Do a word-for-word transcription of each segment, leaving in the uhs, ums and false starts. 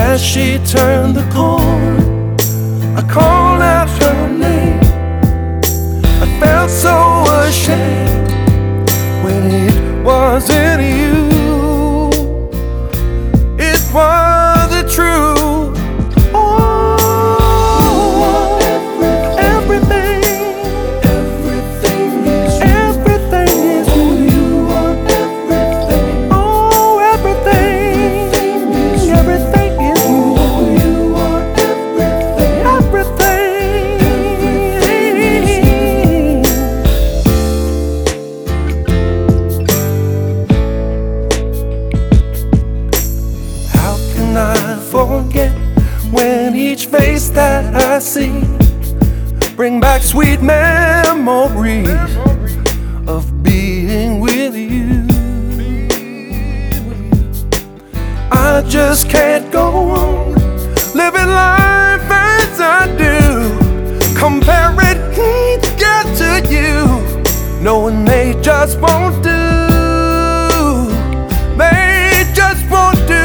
As she turned the corner, I called out her name. I felt so ashamed when it wasn't you. It wasn't true. Forget when each face that I see bring back sweet memories of being with you. I just can't go on living life as I do, comparing to get to you, knowing they just won't do. They just won't do.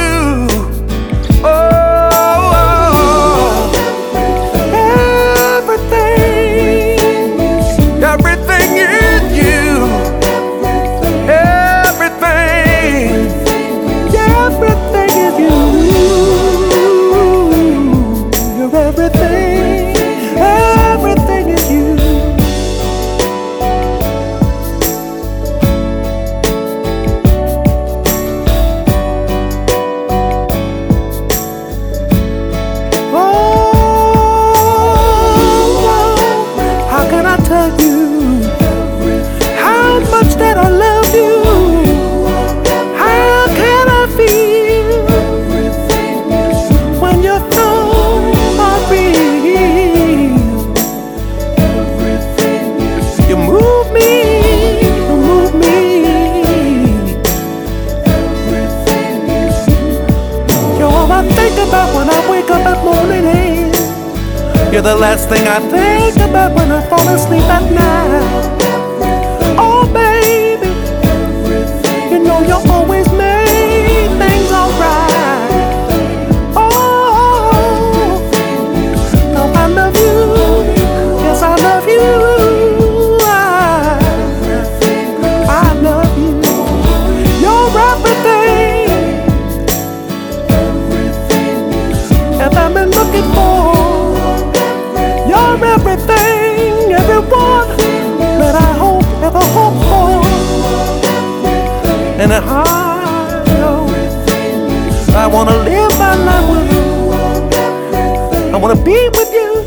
When I wake up at morning, you're the last thing I think about when I fall asleep at night. Oh baby, you know you always make things alright. Oh, no, I love you, yes I love you, I, I love you, you're everything I've been looking for. You're everything, everyone that I hope, ever hope for. And I know I wanna live my life with you. I wanna be with you.